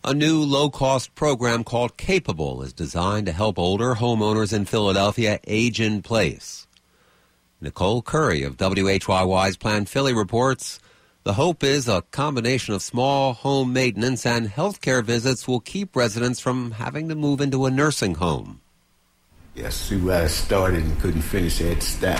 A new low-cost program called Capable is designed to help older homeowners in Philadelphia age in place. Nicole Curry of WHYY's Plan Philly reports, the hope is a combination of small home maintenance and health care visits will keep residents from having to move into a nursing home. Yes, see where I started and couldn't finish it, stop.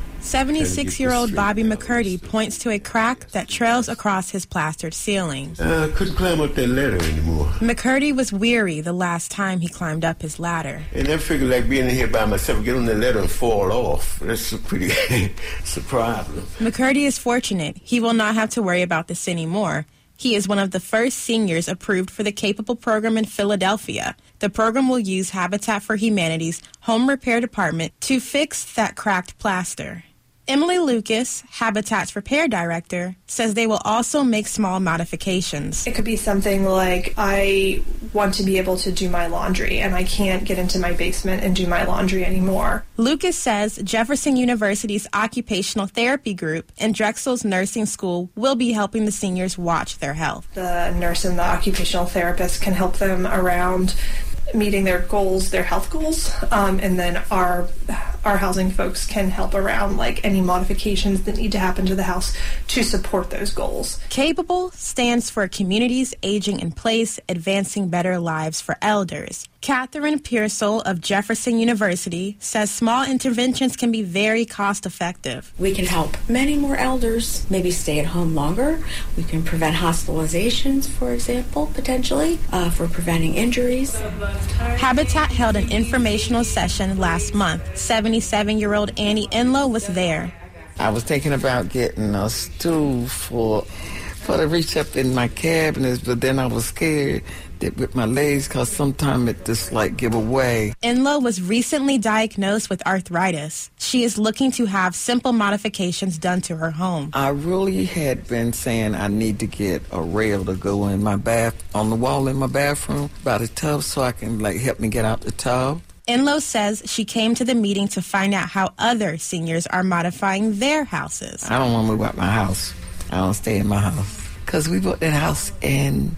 76-year-old Bobby McCurdy points to a crack that trails across his plastered ceiling. Couldn't climb up that ladder anymore. McCurdy was weary the last time he climbed up his ladder. And I figured like being in here by myself, get on the ladder and fall off. That's a pretty it's a problem. McCurdy is fortunate. He will not have to worry about this anymore. He is one of the first seniors approved for the Capable program in Philadelphia. The program will use Habitat for Humanity's home repair department to fix that cracked plaster. Emily Lucas, Habitat's repair director, says they will also make small modifications. It could be something like, I want to be able to do my laundry and I can't get into my basement and do my laundry anymore. Lucas says Jefferson University's occupational therapy group and Drexel's nursing school will be helping the seniors watch their health. The nurse and the occupational therapist can help them around meeting their goals, their health goals, and then our housing folks can help around like any modifications that need to happen to the house to support those goals. Capable stands for Communities Aging in Place, Advancing Better Lives for Elders. Catherine Pearsall of Jefferson University says small interventions can be very cost-effective. We can help many more elders maybe stay at home longer. We can prevent hospitalizations, for example, potentially, for preventing injuries. Habitat held an informational session last month. 77-year-old Annie Enlow was there. I was thinking about getting a stool for to reach up in my cabinets, but then I was scared that with my legs, because sometimes it just like give away. Enlow was recently diagnosed with arthritis. She is looking to have simple modifications done to her home. I really had been saying I need to get a rail to go in my bath, on the wall in my bathroom by the tub, so I can like help me get out the tub. Enlow says she came to the meeting to find out how other seniors are modifying their houses. I don't want to move out my house. I don't stay in my house. Because we bought that house in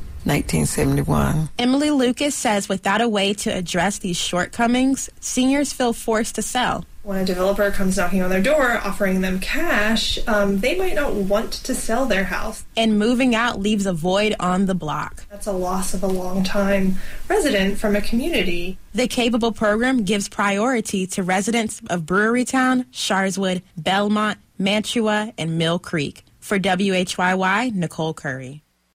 1971. Emily Lucas says without a way to address these shortcomings, seniors feel forced to sell. When a developer comes knocking on their door offering them cash, they might not want to sell their house. And moving out leaves a void on the block. That's a loss of a long-time resident from a community. The Capable program gives priority to residents of Brewerytown, Sharswood, Belmont, Mantua, and Mill Creek. For WHYY, Nicole Curry.